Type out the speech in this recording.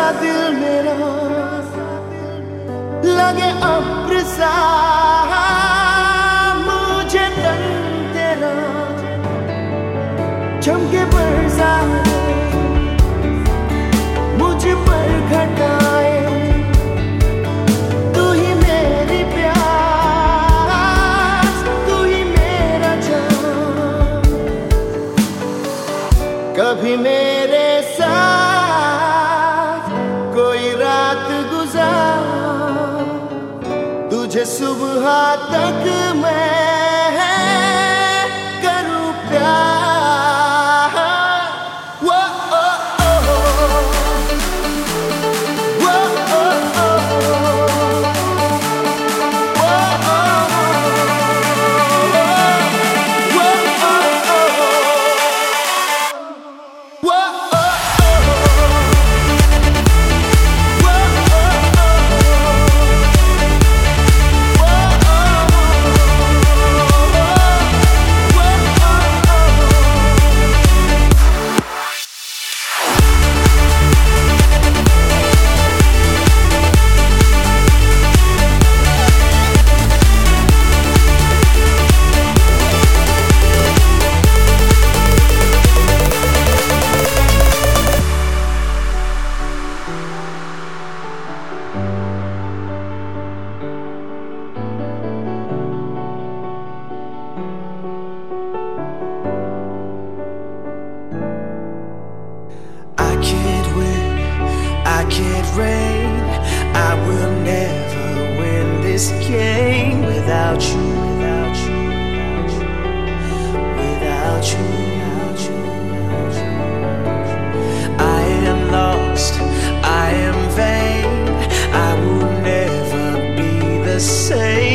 दिल मेरा लगे अब्र सा, मुझे तन तेरा चमके बरसाए, मुझ पर घटाए, तू ही मेरी प्यास, तू ही मेरा जान। कभी मेरे साथ कोई रात गुजार, तुझे सुबह तक मैं करूं प्यार। वो ओ ओ वो ओ ओ वो ओ वो I can't reign, I will never win this game without you, without you, without you, without you, without you. I am lost, I am vain, I will never be the same.